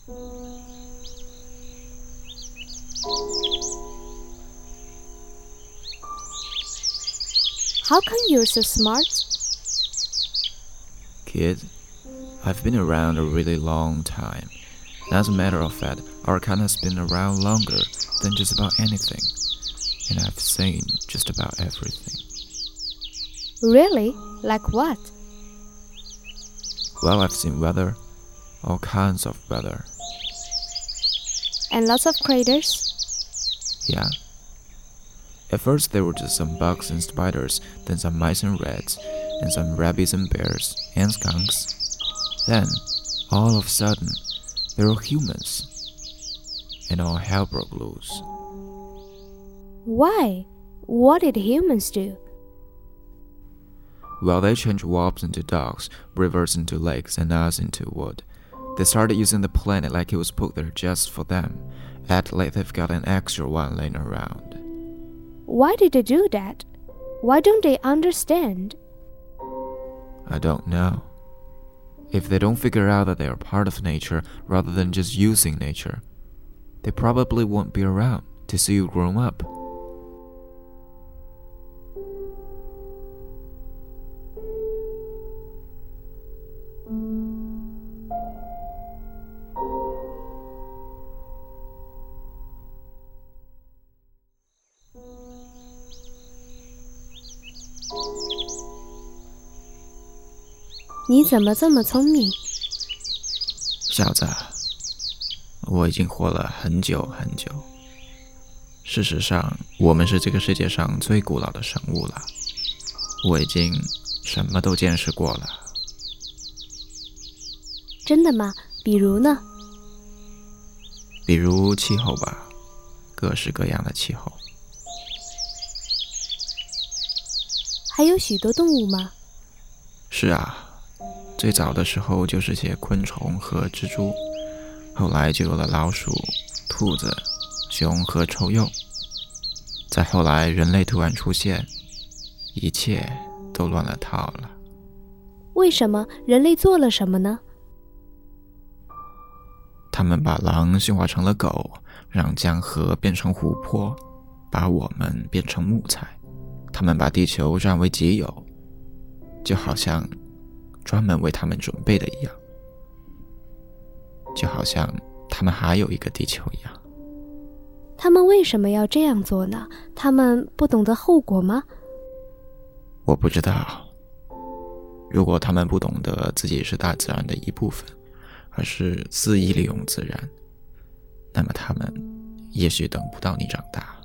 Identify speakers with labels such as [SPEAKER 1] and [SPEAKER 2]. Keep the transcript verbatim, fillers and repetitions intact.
[SPEAKER 1] How come you're so smart?
[SPEAKER 2] Kid, I've been around a really long time. As a matter of fact, our kind has been around longer than just about anything. And I've seen just about everything.
[SPEAKER 1] Really? Like what?
[SPEAKER 2] Well, I've seen weather, all kinds of weather.
[SPEAKER 1] And lots of craters?
[SPEAKER 2] Yeah. At first there were just some bugs and spiders, then some mice and rats, and some rabbits and bears, and skunks. Then, all of a sudden, there were humans. And all hell broke loose.
[SPEAKER 1] Why? What did humans do?
[SPEAKER 2] Well, they changed wolves into dogs, rivers into lakes, and us into wood. They started using the planet like it was put there just for them, act like they've got an extra one laying around.
[SPEAKER 1] Why did they do that? Why don't they understand?
[SPEAKER 2] I don't know. If they don't figure out that they are part of nature rather than just using nature, they probably won't be around to see you grow up.
[SPEAKER 1] 你怎么这么聪明？
[SPEAKER 2] 小子，我已经活了很久很久。事实上，我们是这个世界上最古老的生物了。我已经什么都见识过了。
[SPEAKER 1] 真的吗？比如呢？
[SPEAKER 2] 比如气候吧，各式各样的气候。
[SPEAKER 1] 还有许多动物吗？
[SPEAKER 2] 是啊。最早的时候就是些昆虫和蜘蛛，后来就有了老鼠、兔子、熊和臭鼬。再后来人类突然出现，一切都乱了套了。
[SPEAKER 1] 为什么？人类做了什么呢？
[SPEAKER 2] 他们把狼驯化成了狗，让江河变成湖泊，把我们变成木材。他们把地球占为己有，就好像专门为他们准备的一样，就好像他们还有一个地球一样。
[SPEAKER 1] 他们为什么要这样做呢？他们不懂得后果吗？
[SPEAKER 2] 我不知道。如果他们不懂得自己是大自然的一部分，而是肆意利用自然，那么他们也许等不到你长大。